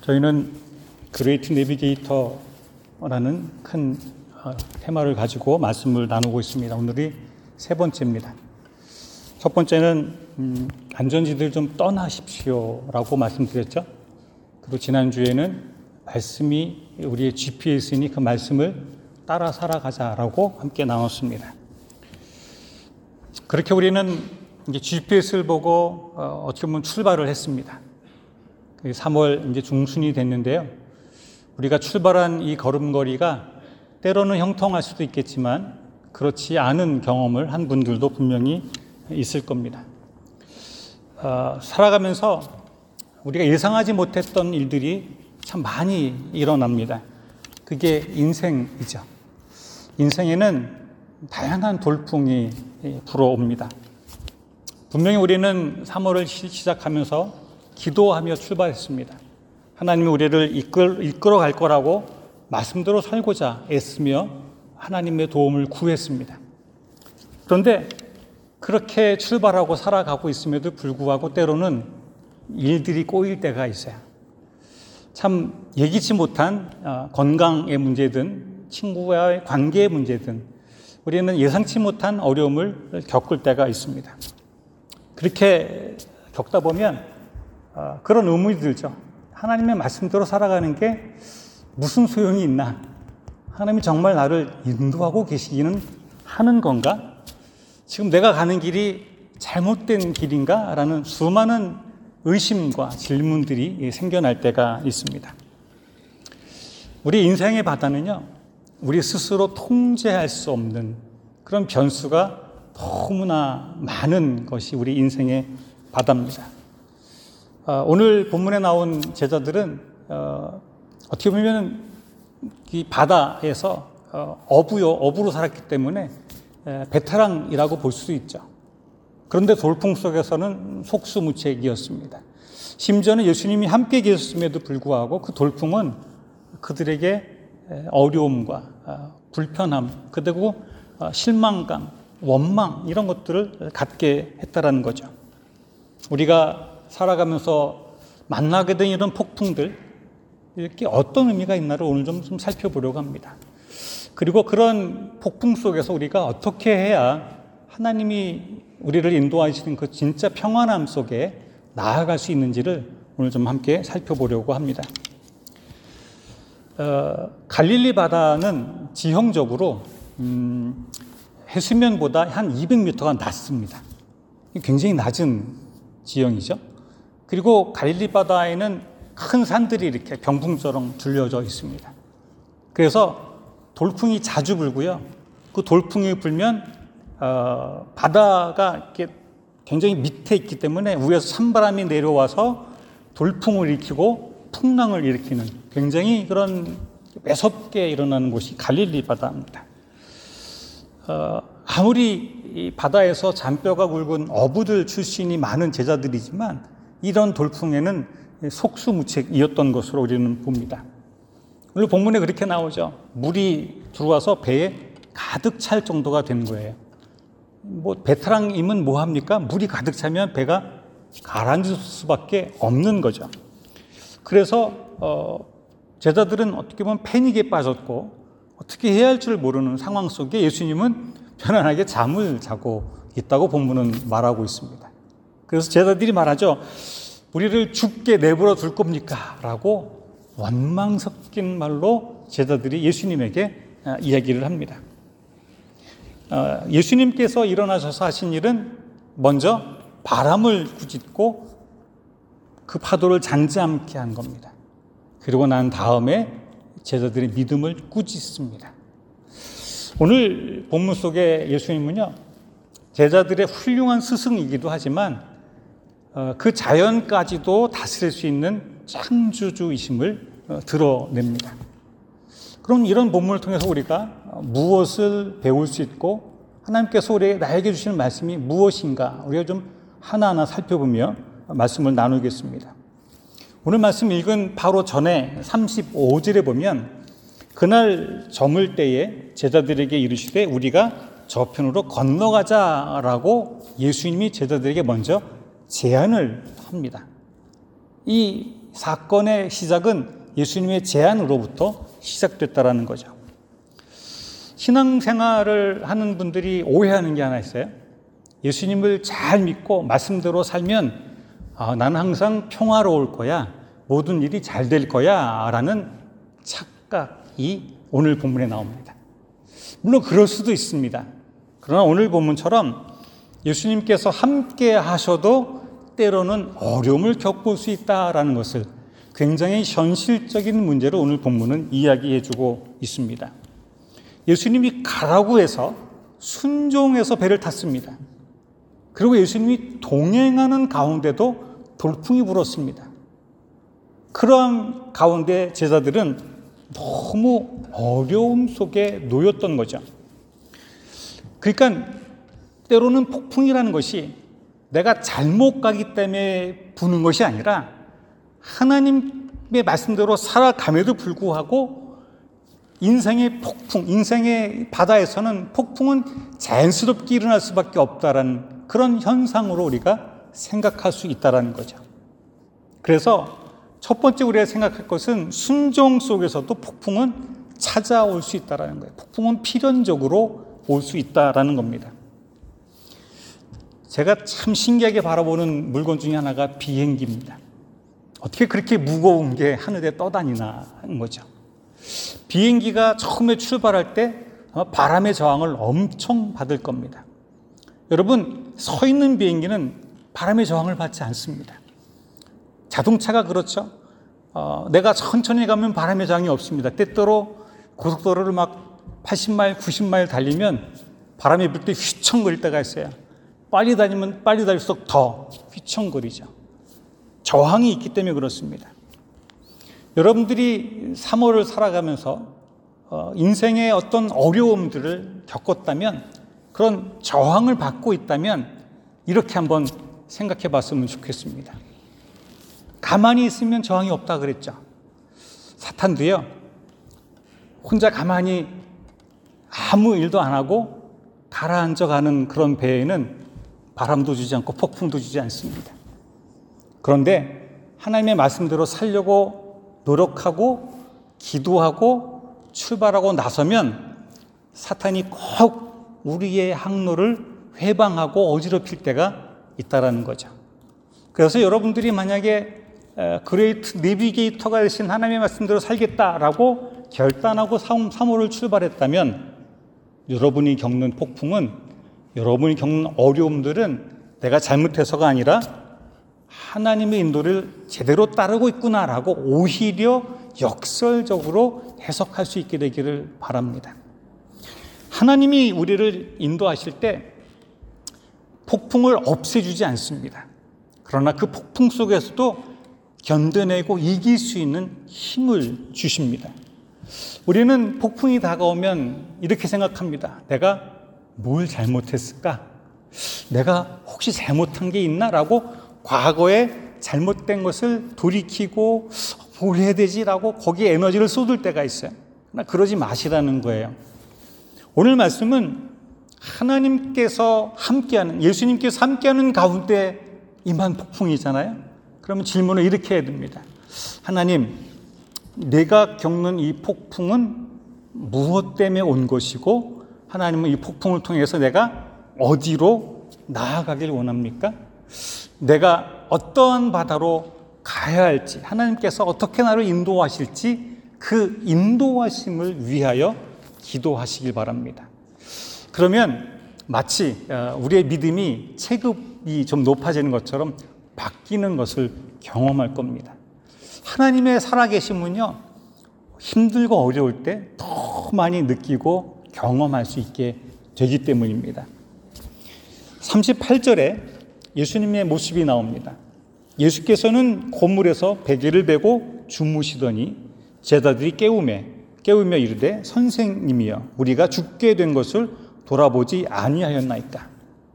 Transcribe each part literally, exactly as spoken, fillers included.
저희는 그레이트 내비게이터라는 큰 테마를 가지고 말씀을 나누고 있습니다. 오늘이 세 번째입니다. 첫 번째는 음, 안전지대를 좀 떠나십시오라고 말씀드렸죠. 그리고 지난주에는 말씀이 우리의 지피에스이니 그 말씀을 따라 살아가자라고 함께 나눴습니다. 그렇게 우리는 이제 지피에스를 보고 어, 어떻게 보면 출발을 했습니다. 삼월 이제 중순이 됐는데요. 우리가 출발한 이 걸음걸이가 때로는 형통할 수도 있겠지만 그렇지 않은 경험을 한 분들도 분명히 있을 겁니다. 어, 살아가면서 우리가 예상하지 못했던 일들이 참 많이 일어납니다. 그게 인생이죠. 인생에는 다양한 돌풍이 불어옵니다. 분명히 우리는 삼월을 시작하면서 기도하며 출발했습니다. 하나님이 우리를 이끌, 이끌어 갈 거라고 말씀대로 살고자 애쓰며 하나님의 도움을 구했습니다. 그런데 그렇게 출발하고 살아가고 있음에도 불구하고 때로는 일들이 꼬일 때가 있어요. 참 예기치 못한 건강의 문제든 친구와의 관계의 문제든 우리는 예상치 못한 어려움을 겪을 때가 있습니다. 그렇게 겪다 보면 그런 의문이 들죠. 하나님의 말씀대로 살아가는 게 무슨 소용이 있나? 하나님이 정말 나를 인도하고 계시기는 하는 건가? 지금 내가 가는 길이 잘못된 길인가? 라는 수많은 의심과 질문들이 생겨날 때가 있습니다. 우리 인생의 바다는요, 우리 스스로 통제할 수 없는 그런 변수가 너무나 많은 것이 우리 인생의 바다입니다. 어, 오늘 본문에 나온 제자들은 어, 어떻게 보면 이 바다에서 어, 어부요, 어부로 살았기 때문에 에, 베테랑이라고 볼 수 있죠. 그런데 돌풍 속에서는 속수무책이었습니다. 심지어는 예수님이 함께 계셨음에도 불구하고 그 돌풍은 그들에게 어려움과 불편함, 그리고 실망감, 원망 이런 것들을 갖게 했다라는 거죠. 우리가 살아가면서 만나게 된 이런 폭풍들, 이렇게 어떤 의미가 있나를 오늘 좀, 좀 살펴보려고 합니다. 그리고 그런 폭풍 속에서 우리가 어떻게 해야 하나님이 우리를 인도하시는 그 진짜 평안함 속에 나아갈 수 있는지를 오늘 좀 함께 살펴보려고 합니다. 어, 갈릴리 바다는 지형적으로 음, 해수면보다 한 이백 미터가 낮습니다. 굉장히 낮은 지형이죠. 그리고 갈릴리 바다에는 큰 산들이 이렇게 병풍처럼 둘려져 있습니다. 그래서 돌풍이 자주 불고요. 그 돌풍이 불면 어, 바다가 이렇게 굉장히 밑에 있기 때문에 위에서 찬바람이 내려와서 돌풍을 일으키고 풍랑을 일으키는 굉장히 그런 매섭게 일어나는 곳이 갈릴리 바다입니다. 어, 아무리 이 바다에서 잔뼈가 굵은 어부들 출신이 많은 제자들이지만 이런 돌풍에는 속수무책이었던 것으로 우리는 봅니다. 오늘 본문에 그렇게 나오죠. 물이 들어와서 배에 가득 찰 정도가 된 거예요. 뭐 베테랑이면 뭐 합니까? 물이 가득 차면 배가 가라앉을 수밖에 없는 거죠. 그래서 어, 제자들은 어떻게 보면 패닉에 빠졌고 어떻게 해야 할 줄 모르는 상황 속에 예수님은 편안하게 잠을 자고 있다고 본문은 말하고 있습니다. 그래서 제자들이 말하죠. 우리를 죽게 내버려 둘 겁니까? 라고 원망 섞인 말로 제자들이 예수님에게 이야기를 합니다. 예수님께서 일어나셔서 하신 일은 먼저 바람을 꾸짖고 그 파도를 잔잔케 한 겁니다. 그리고 난 다음에 제자들의 믿음을 꾸짖습니다. 오늘 본문 속에 예수님은요, 제자들의 훌륭한 스승이기도 하지만 그 자연까지도 다스릴 수 있는 창조주이심을 드러냅니다. 그럼 이런 본문을 통해서 우리가 무엇을 배울 수 있고 하나님께서 우리 나에게 주시는 말씀이 무엇인가 우리가 좀 하나하나 살펴보며 말씀을 나누겠습니다. 오늘 말씀 읽은 바로 전에 삼십오 절에 보면 그날 저물 때에 제자들에게 이르시되 우리가 저편으로 건너가자라고 예수님이 제자들에게 먼저 제안을 합니다. 이 사건의 시작은 예수님의 제안으로부터 시작됐다라는 거죠. 신앙생활을 하는 분들이 오해하는 게 하나 있어요. 예수님을 잘 믿고 말씀대로 살면 아, 나는 항상 평화로울 거야, 모든 일이 잘 될 거야 라는 착각이 오늘 본문에 나옵니다. 물론 그럴 수도 있습니다. 그러나 오늘 본문처럼 예수님께서 함께 하셔도 때로는 어려움을 겪을 수 있다라는 것을 굉장히 현실적인 문제로 오늘 본문은 이야기해주고 있습니다. 예수님이 가라고 해서 순종해서 배를 탔습니다. 그리고 예수님이 동행하는 가운데도 돌풍이 불었습니다. 그러한 가운데 제자들은 너무 어려움 속에 놓였던 거죠. 그러니까 때로는 폭풍이라는 것이 내가 잘못 가기 때문에 부는 것이 아니라 하나님의 말씀대로 살아감에도 불구하고 인생의 폭풍, 인생의 바다에서는 폭풍은 자연스럽게 일어날 수밖에 없다라는 그런 현상으로 우리가 생각할 수 있다는 거죠. 그래서 첫 번째 우리가 생각할 것은 순종 속에서도 폭풍은 찾아올 수 있다는 거예요. 폭풍은 필연적으로 올 수 있다는 겁니다. 제가 참 신기하게 바라보는 물건 중에 하나가 비행기입니다. 어떻게 그렇게 무거운 게 하늘에 떠다니나 하는 거죠. 비행기가 처음에 출발할 때 바람의 저항을 엄청 받을 겁니다. 여러분, 서 있는 비행기는 바람의 저항을 받지 않습니다. 자동차가 그렇죠. 어, 내가 천천히 가면 바람의 저항이 없습니다. 때때로 고속도로를 막 팔십 마일, 구십 마일 달리면 바람이 불 때 휘청거릴 때가 있어요. 빨리 다니면 빨리 달릴수록 더 휘청거리죠. 저항이 있기 때문에 그렇습니다. 여러분들이 삼월을 살아가면서 어, 인생의 어떤 어려움들을 겪었다면, 그런 저항을 받고 있다면 이렇게 한번 생각해 봤으면 좋겠습니다. 가만히 있으면 저항이 없다 그랬죠. 사탄도요, 혼자 가만히 아무 일도 안 하고 가라앉아 가는 그런 배에는 바람도 주지 않고 폭풍도 주지 않습니다. 그런데 하나님의 말씀대로 살려고 노력하고 기도하고 출발하고 나서면 사탄이 꼭 우리의 항로를 회방하고 어지럽힐 때가 있다라는 거죠. 그래서 여러분들이 만약에 그레이트 내비게이터가 되신 하나님의 말씀대로 살겠다라고 결단하고 삼월을 출발했다면 여러분이 겪는 폭풍은, 여러분이 겪는 어려움들은 내가 잘못해서가 아니라 하나님의 인도를 제대로 따르고 있구나라고 오히려 역설적으로 해석할 수 있게 되기를 바랍니다. 하나님이 우리를 인도하실 때 폭풍을 없애주지 않습니다. 그러나 그 폭풍 속에서도 견뎌내고 이길 수 있는 힘을 주십니다. 우리는 폭풍이 다가오면 이렇게 생각합니다. 내가 뭘 잘못했을까? 내가 혹시 잘못한 게 있나? 라고 과거에 잘못된 것을 돌이키고 뭘 해야 되지? 라고 거기에 에너지를 쏟을 때가 있어요. 그러나 그러지 마시라는 거예요. 오늘 말씀은 하나님께서 함께하는, 예수님께서 함께하는 가운데 임한 폭풍이잖아요. 그러면 질문을 이렇게 해야 됩니다. 하나님, 내가 겪는 이 폭풍은 무엇 때문에 온 것이고, 하나님은 이 폭풍을 통해서 내가 어디로 나아가길 원합니까? 내가 어떠한 바다로 가야 할지, 하나님께서 어떻게 나를 인도하실지 그 인도하심을 위하여 기도하시길 바랍니다. 그러면 마치 우리의 믿음이 체급이 좀 높아지는 것처럼 바뀌는 것을 경험할 겁니다. 하나님의 살아계심은요, 힘들고 어려울 때 더 많이 느끼고 경험할 수 있게 되기 때문입니다. 삼십팔 절에 예수님의 모습이 나옵니다. 예수께서는 고물에서 베개를 베고 주무시더니 제자들이 깨우매 깨우며 이르되 선생님이여, 우리가 죽게 된 것을 돌아보지 아니하였나이까.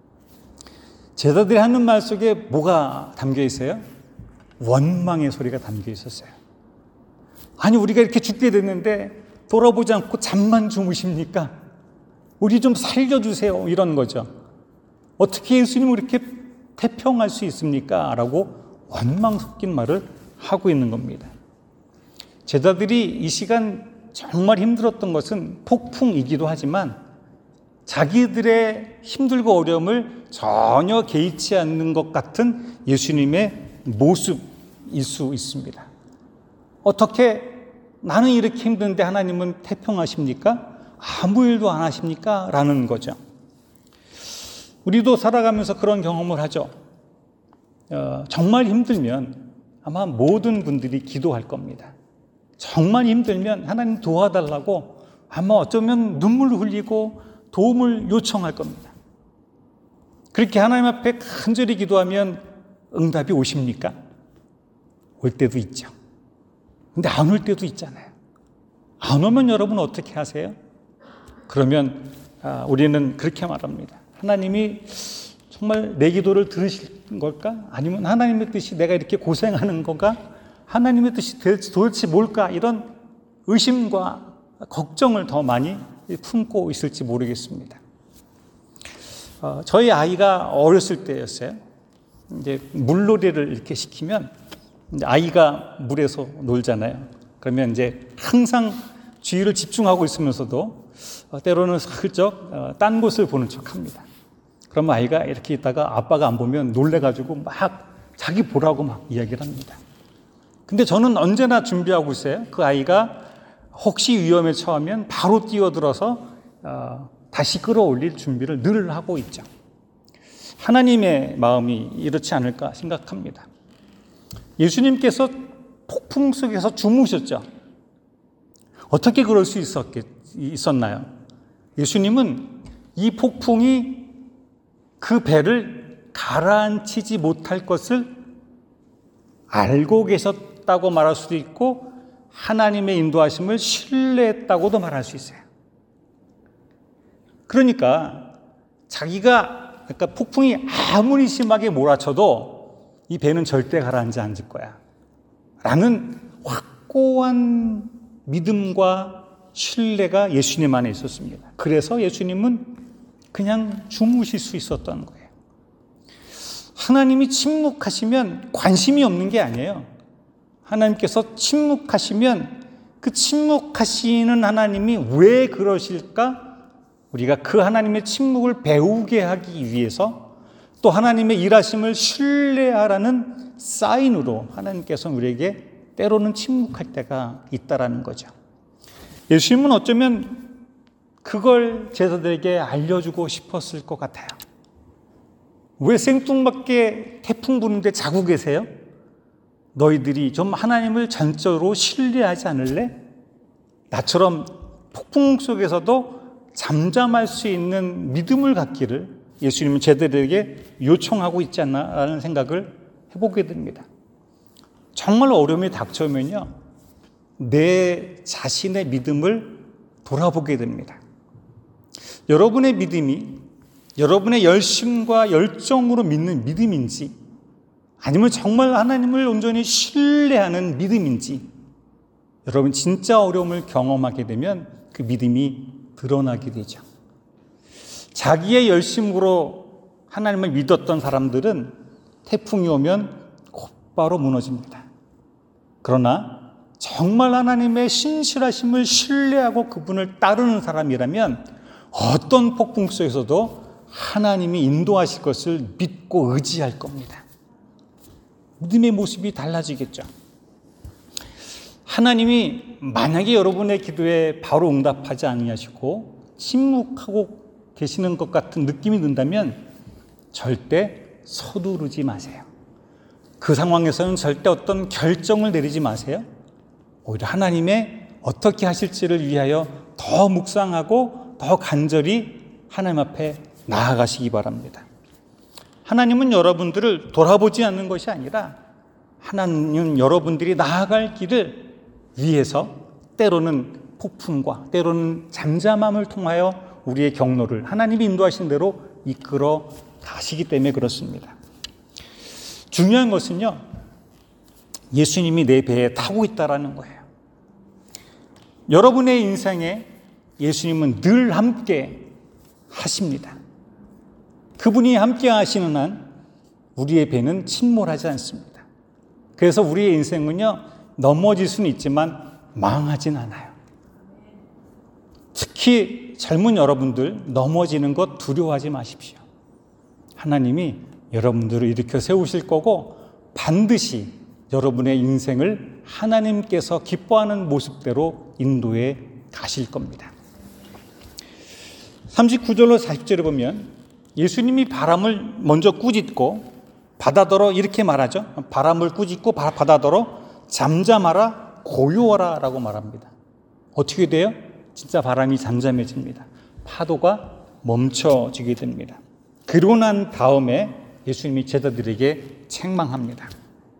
제자들이 하는 말 속에 뭐가 담겨 있어요? 원망의 소리가 담겨 있었어요. 아니, 우리가 이렇게 죽게 됐는데 돌아보지 않고 잠만 주무십니까? 우리 좀 살려주세요, 이런 거죠. 어떻게 예수님을 이렇게 태평할 수 있습니까? 라고 원망 섞인 말을 하고 있는 겁니다. 제자들이 이 시간 정말 힘들었던 것은 폭풍이기도 하지만 자기들의 힘들고 어려움을 전혀 개의치 않는 것 같은 예수님의 모습일 수 있습니다. 어떻게 나는 이렇게 힘든데 하나님은 태평하십니까? 아무 일도 안 하십니까? 라는 거죠. 우리도 살아가면서 그런 경험을 하죠. 어, 정말 힘들면 아마 모든 분들이 기도할 겁니다. 정말 힘들면 하나님 도와달라고 아마 어쩌면 눈물을 흘리고 도움을 요청할 겁니다. 그렇게 하나님 앞에 간절히 기도하면 응답이 오십니까? 올 때도 있죠. 근데 안 올 때도 있잖아요. 안 오면 여러분 어떻게 하세요? 그러면 아, 우리는 그렇게 말합니다. 하나님이 정말 내 기도를 들으실 걸까? 아니면 하나님의 뜻이 내가 이렇게 고생하는 건가? 하나님의 뜻이 도대체 뭘까? 이런 의심과 걱정을 더 많이 품고 있을지 모르겠습니다. 어, 저희 아이가 어렸을 때였어요. 이제 물놀이를 이렇게 시키면 이제 아이가 물에서 놀잖아요. 그러면 이제 항상 주의를 집중하고 있으면서도 어, 때로는 슬쩍 어, 딴 곳을 보는 척합니다. 그러면 아이가 이렇게 있다가 아빠가 안 보면 놀래가지고 막 자기 보라고 막 이야기를 합니다. 근데 저는 언제나 준비하고 있어요. 그 아이가 혹시 위험에 처하면 바로 뛰어들어서 어, 다시 끌어올릴 준비를 늘 하고 있죠. 하나님의 마음이 이렇지 않을까 생각합니다. 예수님께서 폭풍 속에서 주무셨죠. 어떻게 그럴 수 있었겠, 있었나요? 예수님은 이 폭풍이 그 배를 가라앉히지 못할 것을 알고 계셨다고 말할 수도 있고 하나님의 인도하심을 신뢰했다고도 말할 수 있어요. 그러니까 자기가 그러니까 폭풍이 아무리 심하게 몰아쳐도 이 배는 절대 가라앉지 않을 거야 라는 확고한 믿음과 신뢰가 예수님 안에 있었습니다. 그래서 예수님은 그냥 주무실 수 있었던 거예요. 하나님이 침묵하시면 관심이 없는 게 아니에요. 하나님께서 침묵하시면 그 침묵하시는 하나님이 왜 그러실까? 우리가 그 하나님의 침묵을 배우게 하기 위해서 또 하나님의 일하심을 신뢰하라는 사인으로 하나님께서 우리에게 때로는 침묵할 때가 있다라는 거죠. 예수님은 어쩌면 그걸 제자들에게 알려주고 싶었을 것 같아요. 왜 생뚱맞게 태풍 부는데 자고 계세요? 너희들이 좀 하나님을 전적으로 신뢰하지 않을래? 나처럼 폭풍 속에서도 잠잠할 수 있는 믿음을 갖기를 예수님은 제자들에게 요청하고 있지 않나라는 생각을 해보게 됩니다. 정말 어려움이 닥쳐오면요, 내 자신의 믿음을 돌아보게 됩니다. 여러분의 믿음이 여러분의 열심과 열정으로 믿는 믿음인지 아니면 정말 하나님을 온전히 신뢰하는 믿음인지 여러분 진짜 어려움을 경험하게 되면 그 믿음이 드러나게 되죠. 자기의 열심으로 하나님을 믿었던 사람들은 태풍이 오면 곧바로 무너집니다. 그러나 정말 하나님의 신실하심을 신뢰하고 그분을 따르는 사람이라면 어떤 폭풍 속에서도 하나님이 인도하실 것을 믿고 의지할 겁니다. 믿음의 모습이 달라지겠죠. 하나님이 만약에 여러분의 기도에 바로 응답하지 아니하시고 침묵하고 계시는 것 같은 느낌이 든다면 절대 서두르지 마세요. 그 상황에서는 절대 어떤 결정을 내리지 마세요. 오히려 하나님의 어떻게 하실지를 위하여 더 묵상하고 더 간절히 하나님 앞에 나아가시기 바랍니다. 하나님은 여러분들을 돌아보지 않는 것이 아니라 하나님은 여러분들이 나아갈 길을 위해서 때로는 폭풍과 때로는 잠잠함을 통하여 우리의 경로를 하나님이 인도하신 대로 이끌어 가시기 때문에 그렇습니다. 중요한 것은요, 예수님이 내 배에 타고 있다라는 거예요. 여러분의 인생에 예수님은 늘 함께 하십니다. 그분이 함께 하시는 한 우리의 배는 침몰하지 않습니다. 그래서 우리의 인생은요, 넘어질 수는 있지만 망하진 않아요. 특히 젊은 여러분들, 넘어지는 것 두려워하지 마십시오. 하나님이 여러분들을 일으켜 세우실 거고 반드시 여러분의 인생을 하나님께서 기뻐하는 모습대로 인도해 가실 겁니다. 삼십구 절로 사십 절에 보면 예수님이 바람을 먼저 꾸짖고 바다더러 이렇게 말하죠. 바람을 꾸짖고 바다더러 잠잠하라 고요하라 라고 말합니다. 어떻게 돼요? 진짜 바람이 잠잠해집니다. 파도가 멈춰지게 됩니다. 그러고 난 다음에 예수님이 제자들에게 책망합니다.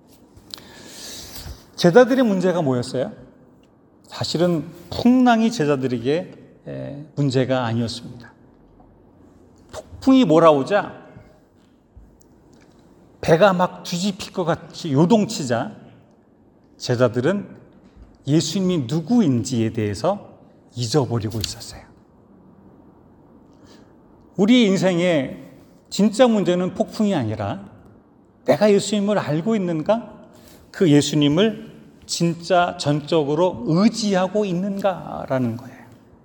제자들의 문제가 뭐였어요? 사실은 풍랑이 제자들에게 문제가 아니었습니다. 폭풍이 몰아오자 배가 막 뒤집힐 것 같이 요동치자 제자들은 예수님이 누구인지에 대해서 잊어버리고 있었어요. 우리 인생의 진짜 문제는 폭풍이 아니라 내가 예수님을 알고 있는가? 그 예수님을 진짜 전적으로 의지하고 있는가라는 거예요.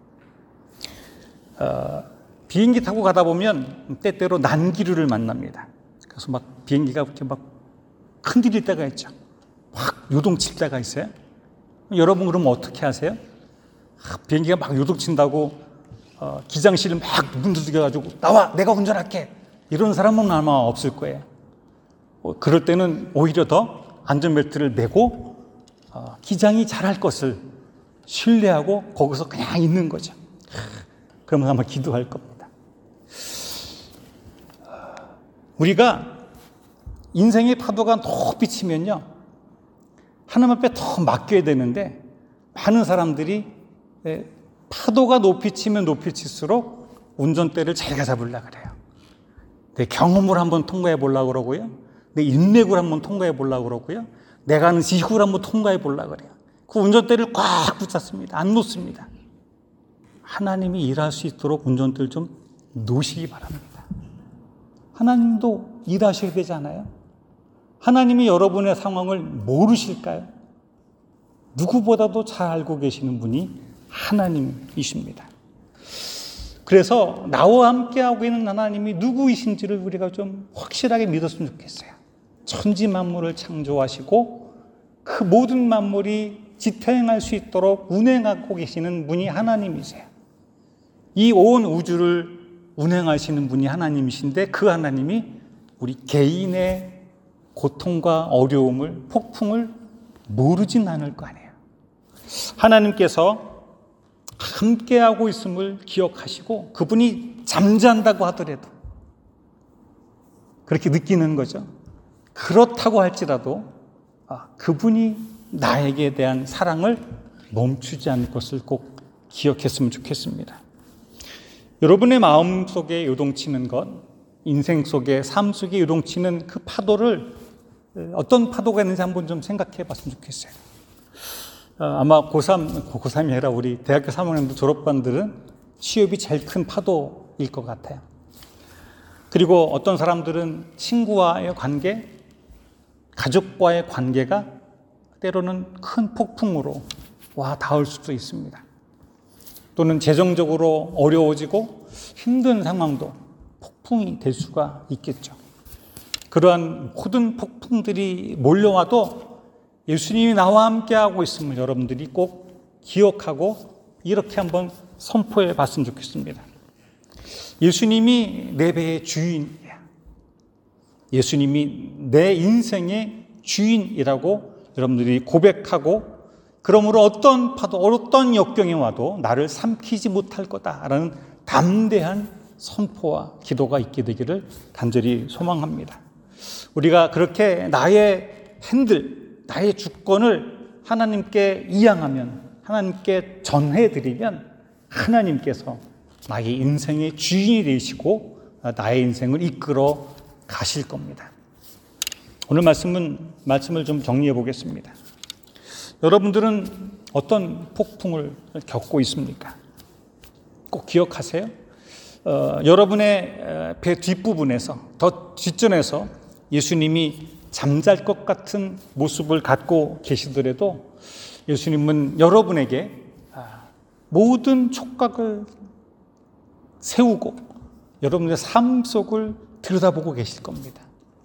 어, 비행기 타고 가다 보면 때때로 난기류를 만납니다. 그래서 막 비행기가 이렇게 막 흔들릴 때가 있죠. 확 요동칠 때가 있어요. 여러분 그러면 어떻게 하세요? 아, 비행기가 막 요동친다고 어, 기장실을 막 문 두들겨가지고 나와 내가 운전할게 이런 사람은 아마 없을 거예요. 어, 그럴 때는 오히려 더 안전벨트를 매고 어, 기장이 잘할 것을 신뢰하고 거기서 그냥 있는 거죠. 그러면 아마 기도할 겁니다. 우리가 인생의 파도가 높이 치면요, 하나님 앞에 더 맡겨야 되는데 많은 사람들이 파도가 높이 치면 높이 칠수록 운전대를 자기가 잡으려고 그래요. 내 경험을 한번 통과해 보려고 그러고요, 내 인맥을 한번 통과해 보려고 그러고요, 내가 아는 지식을 한번 통과해 보려고 그래요. 그 운전대를 꽉 붙잡습니다. 안 놓습니다. 하나님이 일할 수 있도록 운전대를 좀 놓으시기 바랍니다. 하나님도 일하셔야 되잖아요. 하나님이 여러분의 상황을 모르실까요? 누구보다도 잘 알고 계시는 분이 하나님이십니다. 그래서 나와 함께하고 있는 하나님이 누구이신지를 우리가 좀 확실하게 믿었으면 좋겠어요. 천지 만물을 창조하시고 그 모든 만물이 지탱할 수 있도록 운행하고 계시는 분이 하나님이세요. 이 온 우주를 운행하시는 분이 하나님이신데 그 하나님이 우리 개인의 고통과 어려움을, 폭풍을 모르진 않을 거 아니에요. 하나님께서 함께하고 있음을 기억하시고 그분이 잠잔다고 하더라도 그렇게 느끼는 거죠. 그렇다고 할지라도 아, 그분이 나에게 대한 사랑을 멈추지 않을 것을 꼭 기억했으면 좋겠습니다. 여러분의 마음 속에 요동치는 것, 인생 속에, 삶 속에 요동치는 그 파도를 어떤 파도가 있는지 한번 좀 생각해 봤으면 좋겠어요. 아마 고삼, 고삼이 아니라 우리 대학교 삼 학년도 졸업반들은 취업이 제일 큰 파도일 것 같아요. 그리고 어떤 사람들은 친구와의 관계, 가족과의 관계가 때로는 큰 폭풍으로 와 닿을 수도 있습니다. 또는 재정적으로 어려워지고 힘든 상황도 폭풍이 될 수가 있겠죠. 그러한 모든 폭풍들이 몰려와도 예수님이 나와 함께하고 있음을 여러분들이 꼭 기억하고 이렇게 한번 선포해 봤으면 좋겠습니다. 예수님이 내 배의 주인이야. 예수님이 내 인생의 주인이라고 여러분들이 고백하고 그러므로 어떤 파도, 어떤 역경이 와도 나를 삼키지 못할 거다라는 담대한 선포와 기도가 있게 되기를 간절히 소망합니다. 우리가 그렇게 나의 핸들, 나의 주권을 하나님께 이양하면, 하나님께 전해드리면 하나님께서 나의 인생의 주인이 되시고 나의 인생을 이끌어 가실 겁니다. 오늘 말씀은, 말씀을 좀 정리해 보겠습니다. 여러분들은 어떤 폭풍을 겪고 있습니까? 꼭 기억하세요. 어, 여러분의 배 뒷부분에서, 더 뒷전에서 예수님이 잠잘 것 같은 모습을 갖고 계시더라도 예수님은 여러분에게 모든 촉각을 세우고 여러분의 삶 속을 들여다보고 계실 겁니다.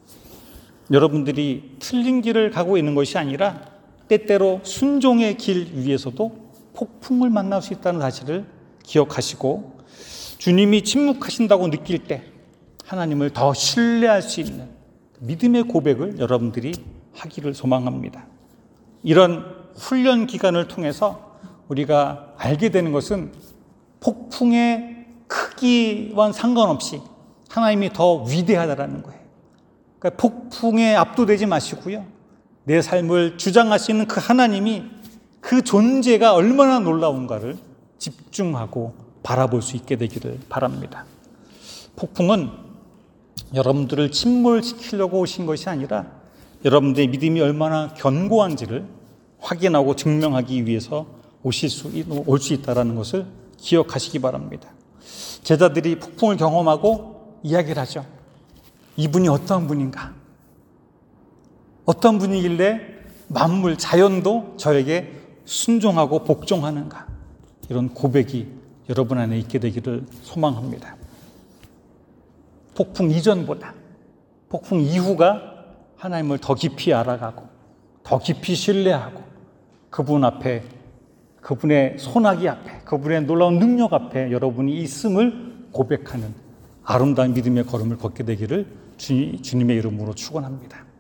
여러분들이 틀린 길을 가고 있는 것이 아니라 때때로 순종의 길 위에서도 폭풍을 만날 수 있다는 사실을 기억하시고 주님이 침묵하신다고 느낄 때 하나님을 더 신뢰할 수 있는 믿음의 고백을 여러분들이 하기를 소망합니다. 이런 훈련 기간을 통해서 우리가 알게 되는 것은 폭풍의 크기와 상관없이 하나님이 더 위대하다라는 거예요. 그러니까 폭풍에 압도되지 마시고요. 내 삶을 주장하시는 그 하나님이 그 존재가 얼마나 놀라운가를 집중하고 바라볼 수 있게 되기를 바랍니다. 폭풍은 여러분들을 침몰시키려고 오신 것이 아니라 여러분들의 믿음이 얼마나 견고한지를 확인하고 증명하기 위해서 오실 수, 올 수 있다는 것을 기억하시기 바랍니다. 제자들이 폭풍을 경험하고 이야기를 하죠. 이분이 어떤 분인가? 어떤 분이길래 만물, 자연도 저에게 순종하고 복종하는가? 이런 고백이 여러분 안에 있게 되기를 소망합니다. 폭풍 이전보다 폭풍 이후가 하나님을 더 깊이 알아가고 더 깊이 신뢰하고 그분 앞에, 그분의 손아귀 앞에, 그분의 놀라운 능력 앞에 여러분이 있음을 고백하는 아름다운 믿음의 걸음을 걷게 되기를 주, 주님의 이름으로 축원합니다.